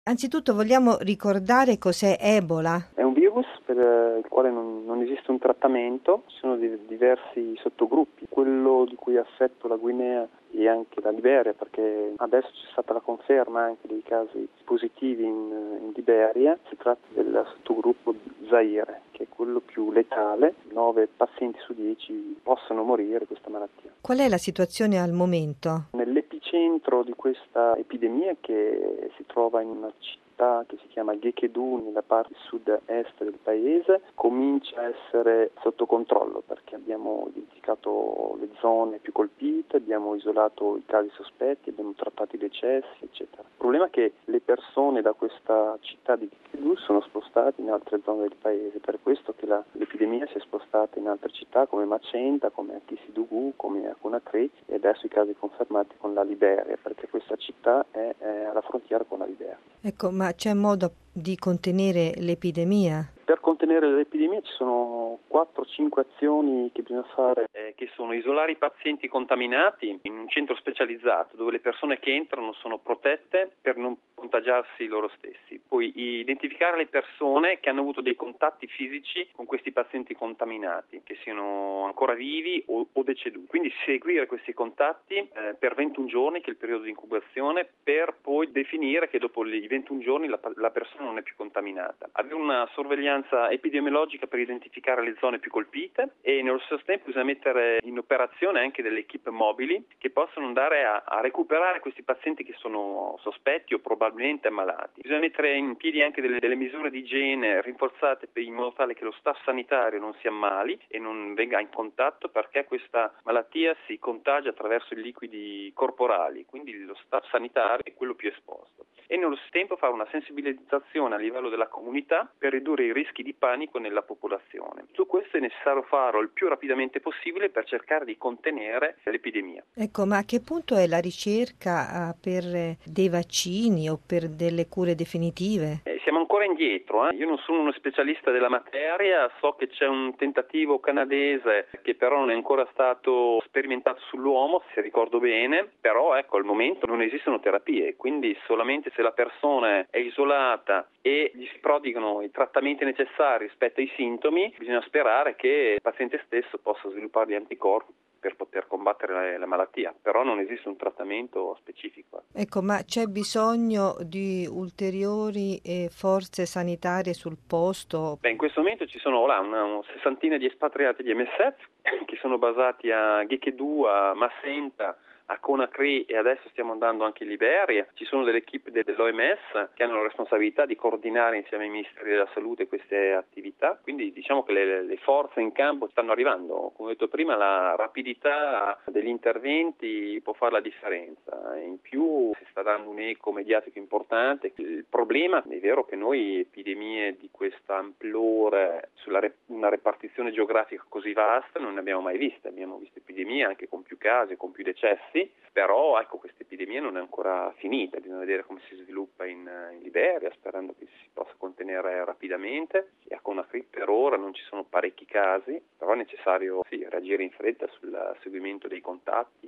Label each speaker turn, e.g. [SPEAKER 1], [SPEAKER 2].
[SPEAKER 1] Anzitutto vogliamo ricordare cos'è Ebola.
[SPEAKER 2] È un virus per il quale non esiste un trattamento, ci sono diversi sottogruppi. Quello di cui è affetto la Guinea e anche la Liberia, perché adesso c'è stata la conferma anche dei casi positivi in Liberia, si tratta del sottogruppo Zaire, che è quello più letale. 9 pazienti su 10 possono morire di questa malattia.
[SPEAKER 1] Qual è la situazione al momento?
[SPEAKER 2] Nell'epicentro di questa epidemia, che si trova in una città che si chiama Gekedu, nella parte sud-est del paese, comincia a essere sotto controllo perché abbiamo identificato le zone più colpite, abbiamo isolato i casi sospetti, abbiamo trattato i decessi, eccetera. Il problema è che le persone da questa città di Gekedu sono spostate in altre zone del paese, per questo che l'epidemia si è spostata in altre città come Macenta, come a Kisidougou, come a Conakry e adesso i casi confermati con la Liberia, perché questa città è alla frontiera con la Liberia.
[SPEAKER 1] Ecco, ma c'è modo di contenere l'epidemia?
[SPEAKER 2] Per contenere l'epidemia ci sono 4-5 azioni che bisogna fare, che sono isolare i pazienti contaminati in un centro specializzato dove le persone che entrano sono protette per non contagiarsi loro stessi. Poi identificare le persone che hanno avuto dei contatti fisici con questi pazienti contaminati, che siano ancora vivi o deceduti. Quindi seguire questi contatti per 21 giorni, che è il periodo di incubazione, per poi definire che dopo i 21 giorni la persona non è più contaminata. Avere una sorveglianza epidemiologica per identificare le zone più colpite e nello stesso tempo bisogna mettere in operazione anche delle equip mobili che possono andare a recuperare questi pazienti che sono sospetti o probabilmente ammalati. Bisogna mettere in piedi anche delle misure di igiene rinforzate in modo tale che lo staff sanitario non si ammali e non venga in contatto, perché questa malattia si contagia attraverso i liquidi corporali, quindi lo staff sanitario è quello più esposto. E nello stesso tempo fare una sensibilizzazione a livello della comunità per ridurre i rischi di panico nella popolazione. Tutto questo è necessario farlo il più rapidamente possibile per cercare di contenere l'epidemia.
[SPEAKER 1] Ecco, ma a che punto è la ricerca per dei vaccini o per delle cure definitive?
[SPEAKER 2] Siamo ancora indietro, Io non sono uno specialista della materia, so che c'è un tentativo canadese che però non è ancora stato sperimentato sull'uomo, se ricordo bene, però al momento non esistono terapie, quindi solamente se la persona è isolata e gli si prodigano i trattamenti necessari rispetto ai sintomi, bisogna sperare che il paziente stesso possa sviluppare gli anticorpi per poter combattere la malattia, però non esiste un trattamento specifico.
[SPEAKER 1] Ecco, ma c'è bisogno di ulteriori forze sanitarie sul posto?
[SPEAKER 2] In questo momento ci sono una sessantina di espatriati di MSF che sono basati a Gekedu, a Macenta, a Conakry e adesso stiamo andando anche in Liberia. Ci sono delle equip dell'OMS che hanno la responsabilità di coordinare insieme ai ministeri della salute queste attività, quindi diciamo che le forze in campo stanno arrivando. Come ho detto prima, la rapidità degli interventi può fare la differenza. In più si sta dando un eco mediatico importante. Il problema è vero che noi epidemie di questa amplore una repartizione geografica così vasta non ne abbiamo mai viste. Abbiamo visto epidemie anche con più casi, con più decessi, però questa epidemia non è ancora finita, bisogna vedere come si sviluppa in Liberia, sperando che si possa contenere rapidamente, e a Conakry per ora non ci sono parecchi casi, però è necessario reagire in fretta sul seguimento dei contatti